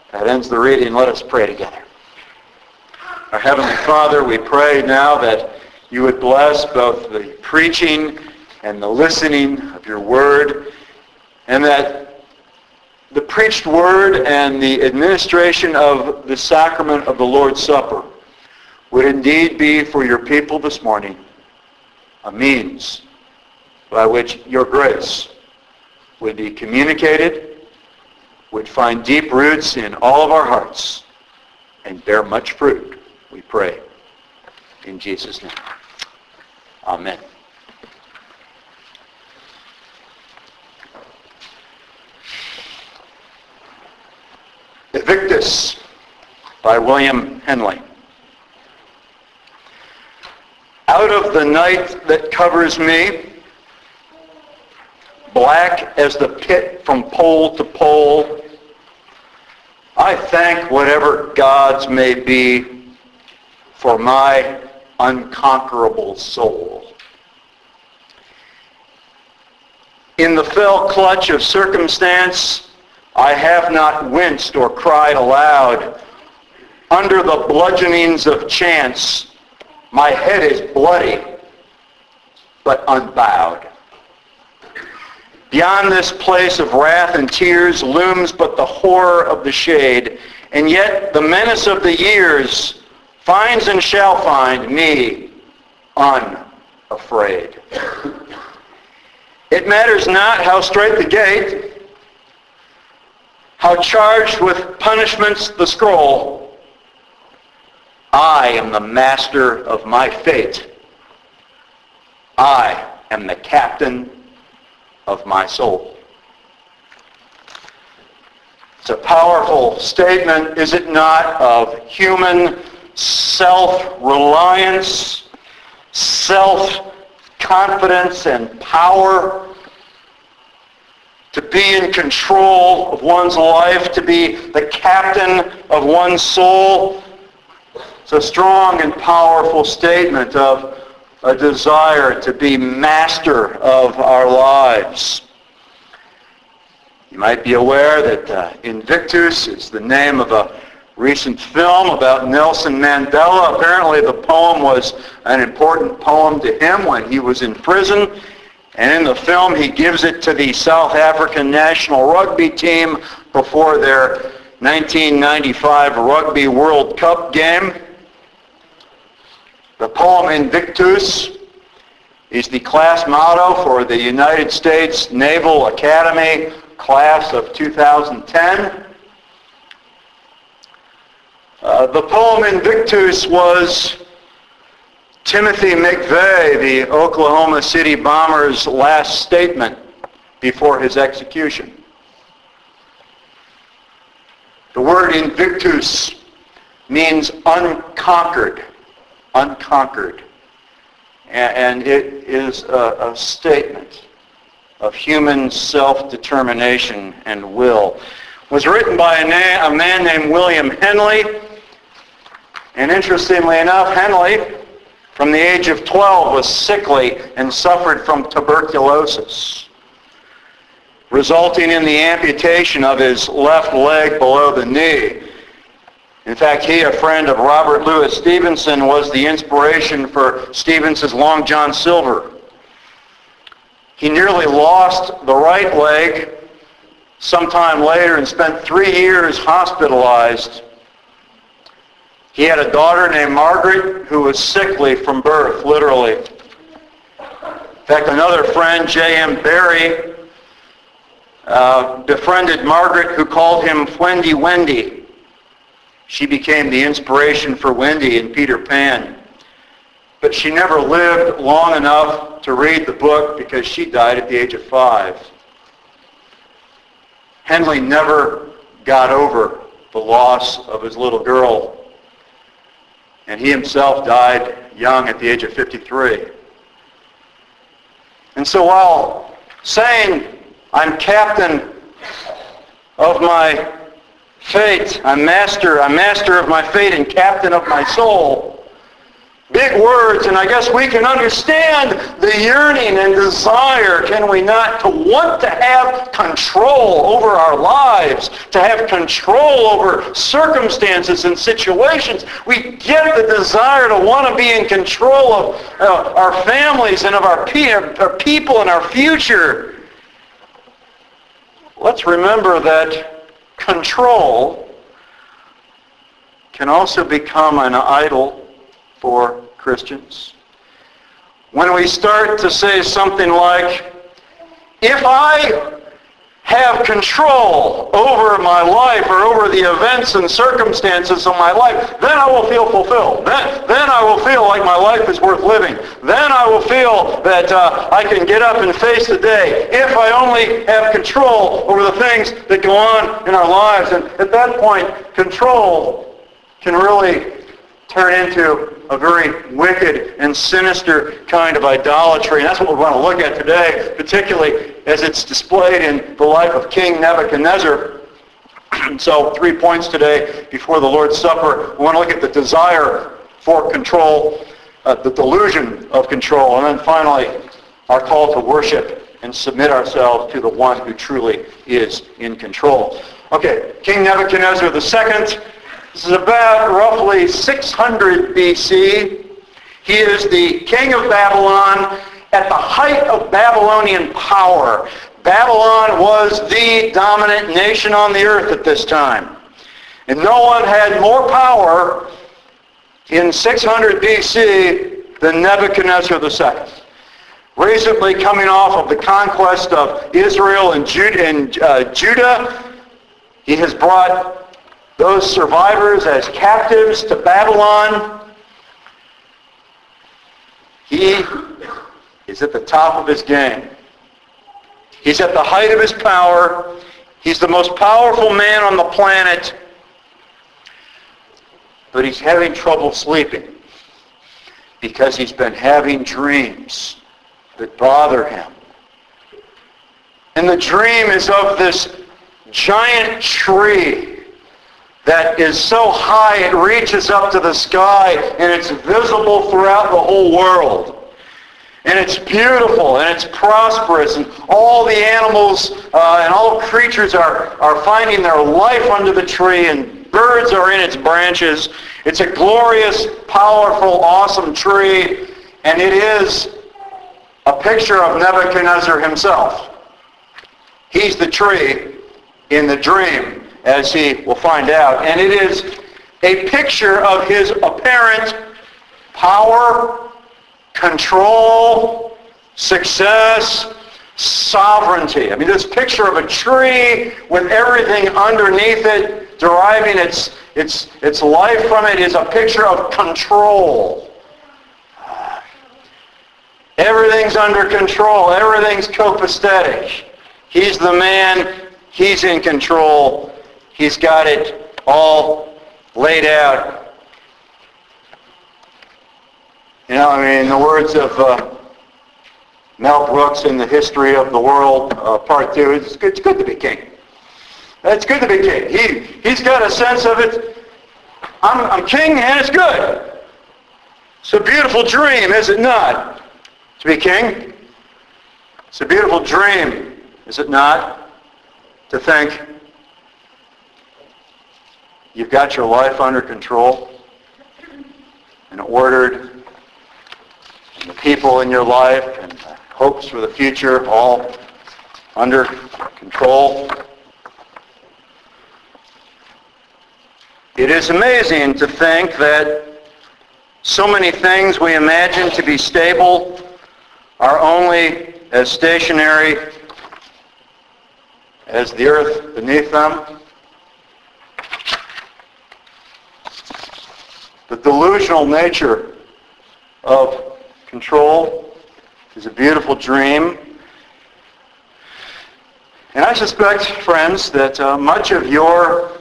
That ends the reading. Let us pray together. Our Heavenly Father, we pray now that you would bless both the preaching and the listening of your word, and that the preached word and the administration of the sacrament of the Lord's Supper would indeed be for your people this morning a means by which your grace would be communicated, would find deep roots in all of our hearts, and bear much fruit, we pray. In Jesus' name. Amen. Evictus by William Henley. Out of the night that covers me, black as the pit from pole to pole, I thank whatever gods may be for my unconquerable soul. In the fell clutch of circumstance, I have not winced or cried aloud. Under the bludgeonings of chance, my head is bloody, but unbowed. Beyond this place of wrath and tears looms but the horror of the shade, and yet the menace of the years finds and shall find me unafraid. It matters not how strait the gate, how charged with punishments the scroll. I am the master of my fate. I am the captain of my soul. It's a powerful statement, is it not, of human self-reliance, self-confidence and power, to be in control of one's life, to be the captain of one's soul. It's a strong and powerful statement of a desire to be master of our lives. You might be aware that Invictus is the name of a recent film about Nelson Mandela. Apparently the poem was an important poem to him when he was in prison. And in the film he gives it to the South African national rugby team before their 1995 Rugby World Cup game. The poem Invictus is the class motto for the United States Naval Academy class of 2010. The poem Invictus was Timothy McVeigh, the Oklahoma City bomber's last statement before his execution. The word Invictus means unconquered. Unconquered. And it is a statement of human self-determination and will. It was written by a man named William Henley. And interestingly enough, Henley, from the age of 12, was sickly and suffered from tuberculosis, resulting in the amputation of his left leg below the knee. In fact, he, a friend of Robert Louis Stevenson, was the inspiration for Stevenson's Long John Silver. He nearly lost the right leg sometime later and spent 3 years hospitalized. He had a daughter named Margaret who was sickly from birth, literally. In fact, another friend, J.M. Barrie, befriended Margaret, who called him Wendy Wendy. She became the inspiration for Wendy in Peter Pan. But she never lived long enough to read the book because she died at the age of 5. Henley never got over the loss of his little girl. And he himself died young at the age of 53. And so while saying, I'm captain of my fate, I'm master of my fate and captain of my soul, Big words, and I guess we can understand the yearning and desire, can we not, to want to have control over our lives, to have control over circumstances and situations. We get the desire to want to be in control of our families and of our people and our future. Let's remember that control can also become an idol for Christians. When we start to say something like, if I have control over my life or over the events and circumstances of my life, then I will feel fulfilled. Then I will feel like my life is worth living. Then I will feel that I can get up and face the day if I only have control over the things that go on in our lives. And at that point, control can really turn into a very wicked and sinister kind of idolatry. And that's what we want to look at today, particularly as it's displayed in the life of King Nebuchadnezzar. So 3 points today before the Lord's Supper. We want to look at the desire for control, the delusion of control, and then finally our call to worship and submit ourselves to the one who truly is in control. Okay, King Nebuchadnezzar II. This is about roughly 600 BC. He is the king of Babylon at the height of Babylonian power. Babylon was the dominant nation on the earth at this time. And no one had more power in 600 BC than Nebuchadnezzar II. Recently coming off of the conquest of Israel and Judah, he has brought those survivors as captives to Babylon. He is at the top of his game. He's at the height of his power. He's the most powerful man on the planet. But he's having trouble sleeping because he's been having dreams that bother him. And the dream is of this giant tree that is so high it reaches up to the sky and it's visible throughout the whole world. And it's beautiful and it's prosperous and all the animals and all creatures are finding their life under the tree and birds are in its branches. It's a glorious, powerful, awesome tree, and it is a picture of Nebuchadnezzar himself. He's the tree in the dream, as he will find out. And it is a picture of his apparent power, control, success, sovereignty. I mean, this picture of a tree with everything underneath it, deriving its life from it, is a picture of control. Everything's under control. Everything's copacetic. He's the man. He's in control. He's got it all laid out. You know, I mean, in the words of Mel Brooks in The History of the World, Part 2, it's good to be king. It's good to be king. He's got a sense of it. I'm king and it's good. It's a beautiful dream, is it not? To be king. It's a beautiful dream, is it not? To think you've got your life under control and ordered, and the people in your life and the hopes for the future all under control. It is amazing to think that so many things we imagine to be stable are only as stationary as the earth beneath them. The delusional nature of control is a beautiful dream. And I suspect, friends, that much of your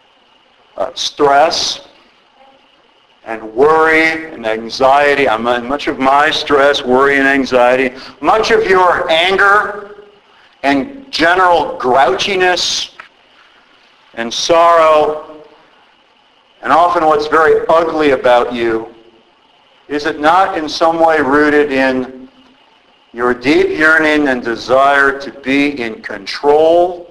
stress and worry and anxiety, much of my stress, worry, and anxiety, much of your anger and general grouchiness and sorrow, and often what's very ugly about you, Is it not in some way rooted in your deep yearning and desire to be in control,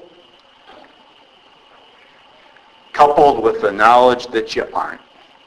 coupled with the knowledge that you aren't?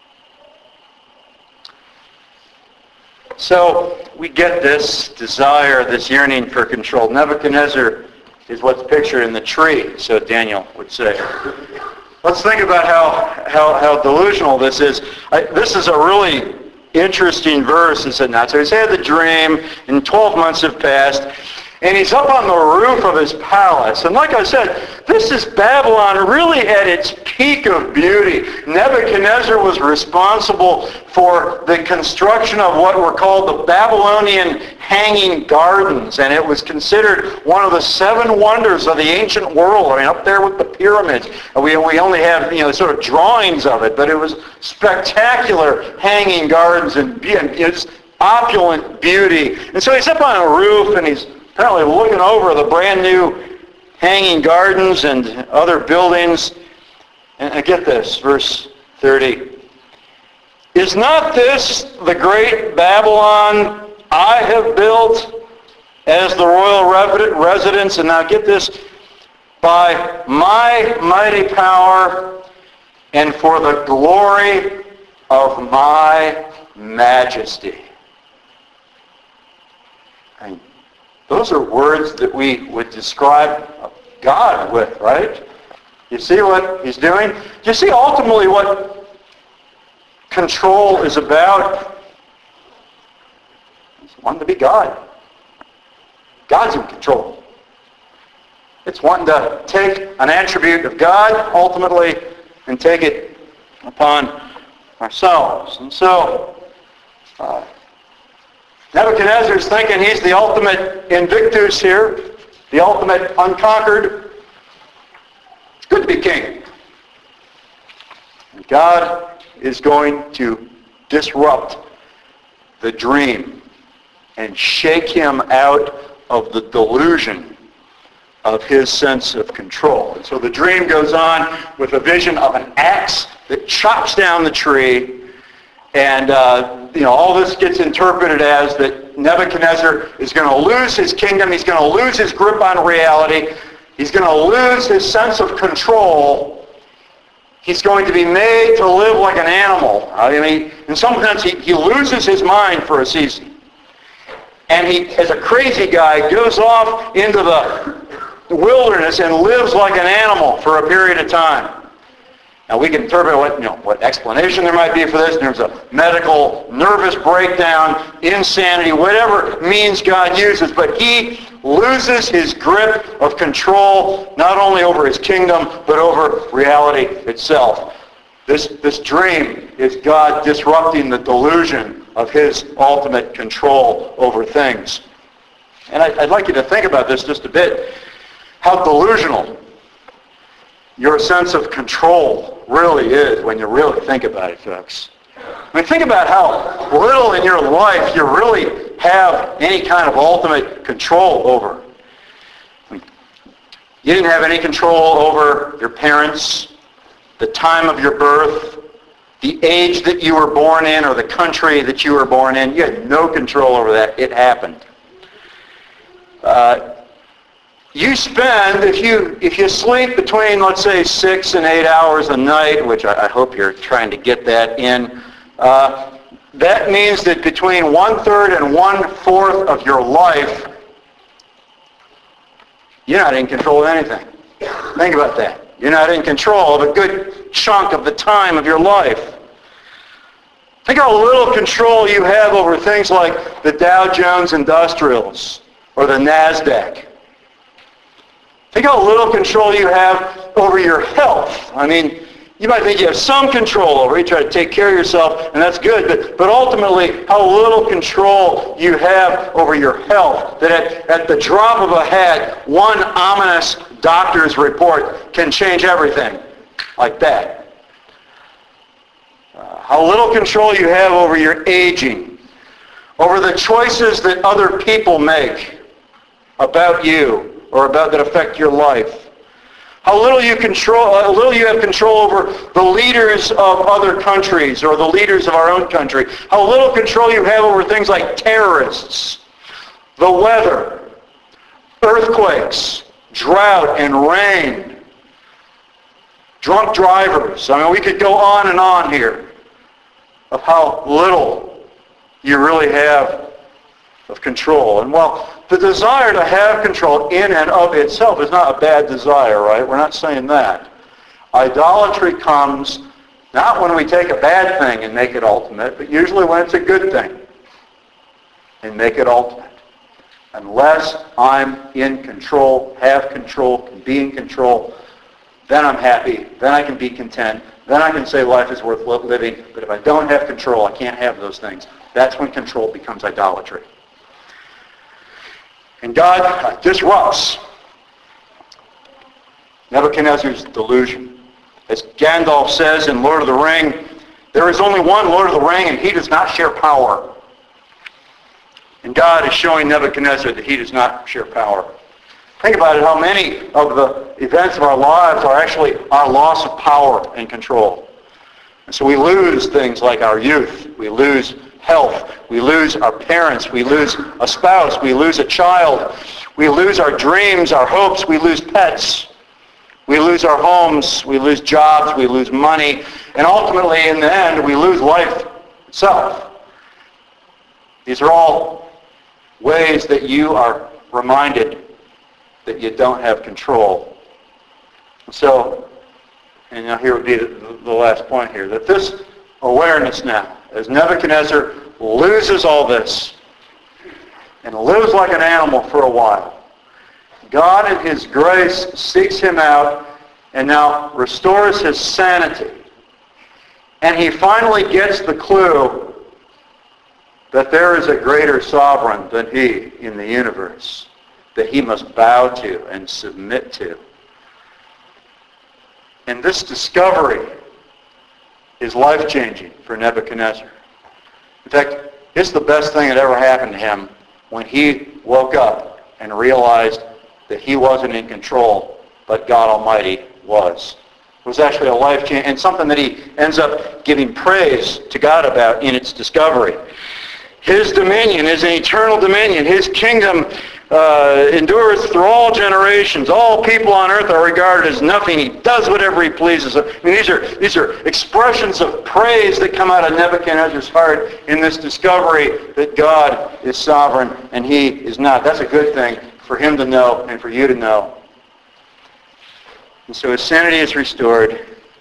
So we get this desire, this yearning for control. Nebuchadnezzar is what's pictured in the tree, so Daniel would say. Let's think about how delusional this is. This is a really interesting verse, is it not? So he's had the dream, and 12 months have passed, and he's up on the roof of his palace. And like I said, this is Babylon really at its peak of beauty. Nebuchadnezzar was responsible for the construction of what were called the Babylonian Hanging Gardens, and it was considered one of the 7 wonders of the ancient world. I mean, up there with the pyramids. We only have, sort of drawings of it, but it was spectacular hanging gardens and it's opulent beauty. And so he's up on a roof, and he's apparently looking over the brand new hanging gardens and other buildings. And get this, verse 30. Is not this the great Babylon I have built as the royal residence? And now get this, by my mighty power and for the glory of my majesty. And those are words that we would describe God with, right? You see what he's doing? Do you see ultimately what control is about? It's wanting to be God. God's in control. It's wanting to take an attribute of God, ultimately, and take it upon ourselves. And so, Nebuchadnezzar's thinking he's the ultimate invictus here, the ultimate unconquered. It's good to be king. And God is going to disrupt the dream and shake him out of the delusion of his sense of control. And so the dream goes on with a vision of an axe that chops down the tree. And all this gets interpreted as that Nebuchadnezzar is going to lose his kingdom. He's going to lose his grip on reality. He's going to lose his sense of control. He's going to be made to live like an animal. I mean, in some sense, he loses his mind for a season. And he, as a crazy guy, goes off into the wilderness and lives like an animal for a period of time. Now we can interpret what explanation there might be for this in terms of medical, nervous breakdown, insanity, whatever means God uses. But he loses his grip of control not only over his kingdom, but over reality itself. This dream is God disrupting the delusion of his ultimate control over things. And I'd like you to think about this just a bit. How delusional your sense of control really is when you really think about it, folks. I mean, think about how little in your life you really have any kind of ultimate control over. I mean, you didn't have any control over your parents, the time of your birth, the age that you were born in, or the country that you were born in. You had no control over that. It happened. You spend, if you sleep between, let's say, 6 and 8 hours a night, which I hope you're trying to get that in, that means that between 1/3 and 1/4 of your life, you're not in control of anything. Think about that. You're not in control of a good chunk of the time of your life. Think how little control you have over things like the Dow Jones Industrials or the NASDAQ. Think how little control you have over your health. I mean, you might think you have some control over it. You try to take care of yourself, and that's good. But ultimately, how little control you have over your health. That at the drop of a hat, one ominous doctor's report can change everything like that. How little control you have over your aging, over the choices that other people make about you, or about that affect your life. How little you have control over the leaders of other countries or the leaders of our own country. How little control you have over things like terrorists, the weather, earthquakes, drought and rain, drunk drivers. I mean, we could go on and on here of how little you really have of control. And while the desire to have control in and of itself is not a bad desire, right? We're not saying that. Idolatry comes not when we take a bad thing and make it ultimate, but usually when it's a good thing and make it ultimate. Unless I'm in control, have control, can be in control, then I'm happy, then I can be content, then I can say life is worth living. But if I don't have control, I can't have those things. That's when control becomes idolatry. And God disrupts Nebuchadnezzar's delusion. As Gandalf says in Lord of the Ring, there is only one Lord of the Ring, and he does not share power. And God is showing Nebuchadnezzar that he does not share power. Think about it, how many of the events of our lives are actually our loss of power and control. And so we lose things like our youth. We lose health. We lose our parents. We lose a spouse. We lose a child. We lose our dreams, our hopes. We lose pets. We lose our homes. We lose jobs. We lose money. And ultimately, in the end, we lose life itself. These are all ways that you are reminded that you don't have control. So, and now here would be the last point here, that this awareness now, as Nebuchadnezzar loses all this and lives like an animal for a while, God in his grace seeks him out and now restores his sanity. And he finally gets the clue that there is a greater sovereign than he in the universe that he must bow to and submit to. And this discovery is life-changing for Nebuchadnezzar. In fact, it's the best thing that ever happened to him when he woke up and realized that he wasn't in control, but God Almighty was. It was actually a life-changing, and something that he ends up giving praise to God about in its discovery. His dominion is an eternal dominion. His kingdom endures through all generations. All people on earth are regarded as nothing. He does whatever he pleases. I mean, these are expressions of praise that come out of Nebuchadnezzar's heart in this discovery that God is sovereign and he is not. That's a good thing for him to know and for you to know. And so his sanity is restored,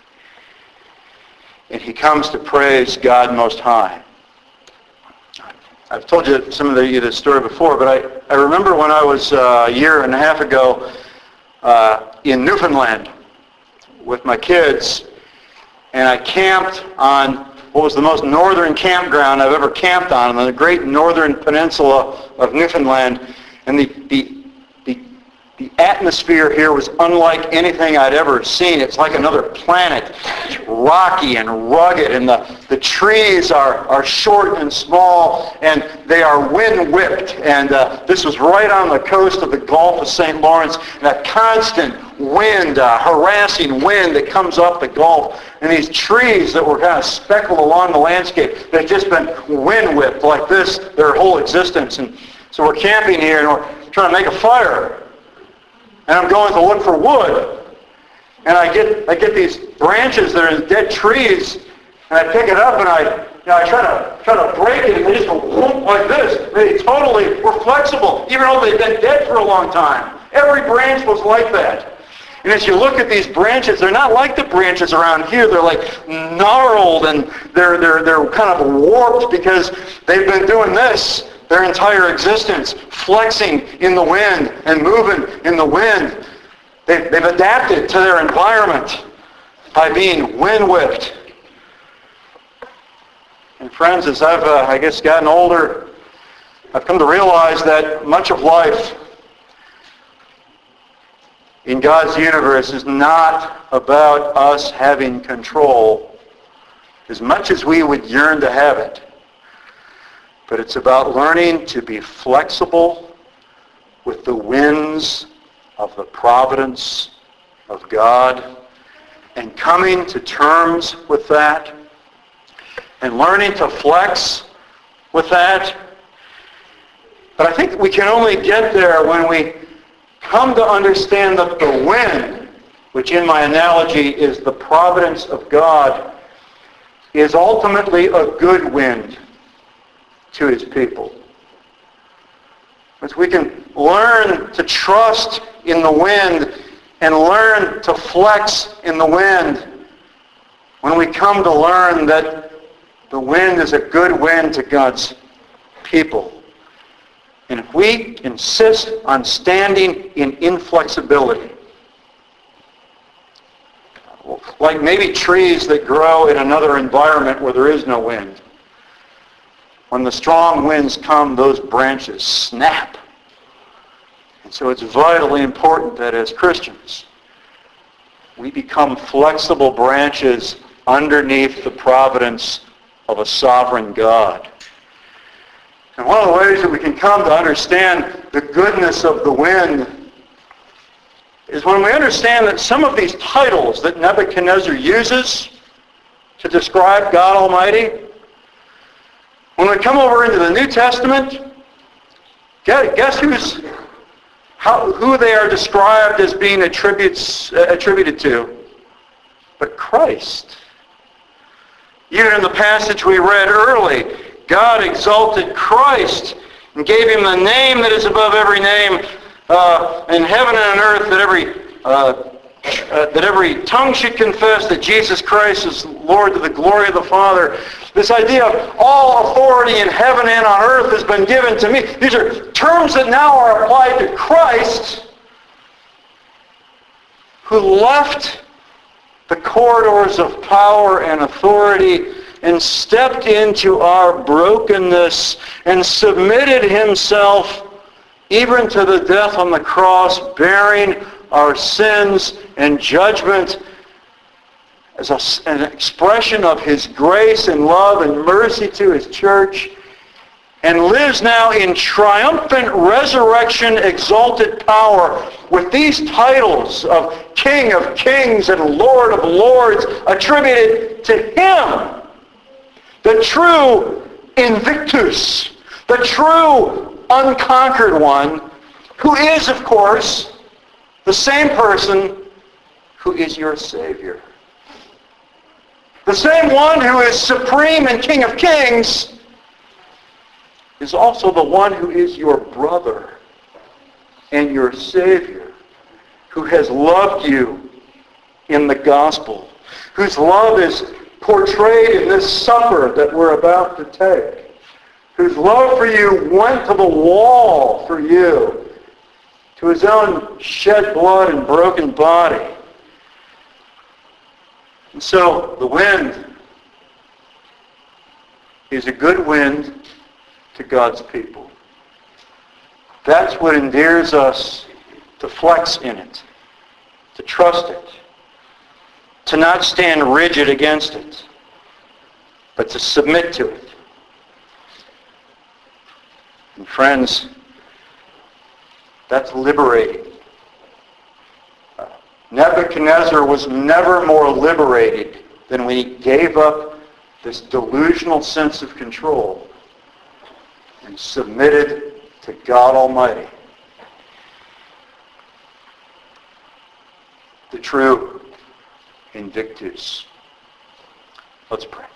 and he comes to praise God Most High. I've told you some of the story before, but I remember when I was a year and a half ago in Newfoundland with my kids, and I camped on what was the most northern campground I've ever camped on the great northern peninsula of Newfoundland. And the atmosphere here was unlike anything I'd ever seen. It's like another planet. It's rocky and rugged, and the trees are short and small, and they are wind-whipped. And this was right on the coast of the Gulf of St. Lawrence, and that constant wind, harassing wind that comes up the Gulf. And these trees that were kind of speckled along the landscape, they've just been wind-whipped like this their whole existence. And so we're camping here, and we're trying to make a fire. And I'm going to look for wood. And I get these branches that are dead trees, and I pick it up and I try to break it, and they just go whoop like this. They totally were flexible, even though they've been dead for a long time. Every branch was like that. And as you look at these branches, they're not like the branches around here. They're like gnarled, and they're kind of warped because they've been doing this their entire existence, flexing in the wind and moving in the wind. They've adapted to their environment by being wind-whipped. And friends, as I've, gotten older, I've come to realize that much of life in God's universe is not about us having control as much as we would yearn to have it. But it's about learning to be flexible with the winds of the providence of God and coming to terms with that and learning to flex with that. But I think we can only get there when we come to understand that the wind, which in my analogy is the providence of God, is ultimately a good wind to his people. As we can learn to trust in the wind and learn to flex in the wind when we come to learn that the wind is a good wind to God's people. And if we insist on standing in inflexibility, like maybe trees that grow in another environment where there is no wind, when the strong winds come, those branches snap. And so it's vitally important that as Christians, we become flexible branches underneath the providence of a sovereign God. And one of the ways that we can come to understand the goodness of the wind is when we understand that some of these titles that Nebuchadnezzar uses to describe God Almighty, when we come over into the New Testament, guess who they are described as being attributed to? But Christ. Even in the passage we read early, God exalted Christ and gave him the name that is above every name in heaven and on earth, that every tongue should confess that Jesus Christ is Lord to the glory of the Father. This idea of all authority in heaven and on earth has been given to me. These are terms that now are applied to Christ, who left the corridors of power and authority and stepped into our brokenness and submitted himself even to the death on the cross, bearing our sins and judgment as an expression of his grace and love and mercy to his church, and lives now in triumphant resurrection exalted power with these titles of King of Kings and Lord of Lords attributed to him, the true Invictus, the true unconquered one, who is, of course, the same person who is your Savior. The same one who is supreme and King of Kings is also the one who is your brother and your Savior, who has loved you in the gospel, whose love is portrayed in this supper that we're about to take, whose love for you went to the wall for you, to his own shed blood and broken body. And so the wind is a good wind to God's people. That's what endears us to flex in it, to trust it, to not stand rigid against it, but to submit to it. And friends, that's liberating. Nebuchadnezzar was never more liberated than when he gave up this delusional sense of control and submitted to God Almighty, the true Invictus. Let's pray.